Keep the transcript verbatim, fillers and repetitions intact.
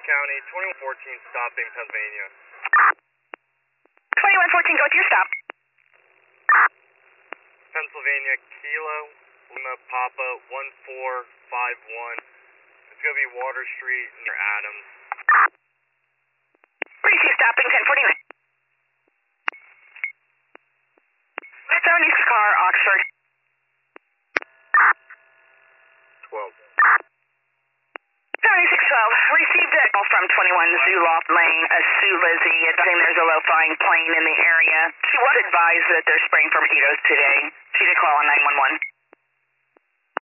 County, twenty-one fourteen stopping Pennsylvania. twenty-one fourteen, go to your stop. Pennsylvania, Kilo, Lima, Papa, one four five one. It's going to be Water Street near Adams. Where do you see stopping ten forty-nine? seventy-six car, Oxford. twelve. seventy-six twelve, received a call from twenty-one Zuloff Lane, uh, Sue Lizzie, advising there's a low-flying plane in the area. She was advised that they're spraying for mosquitoes today. She did call on nine one one.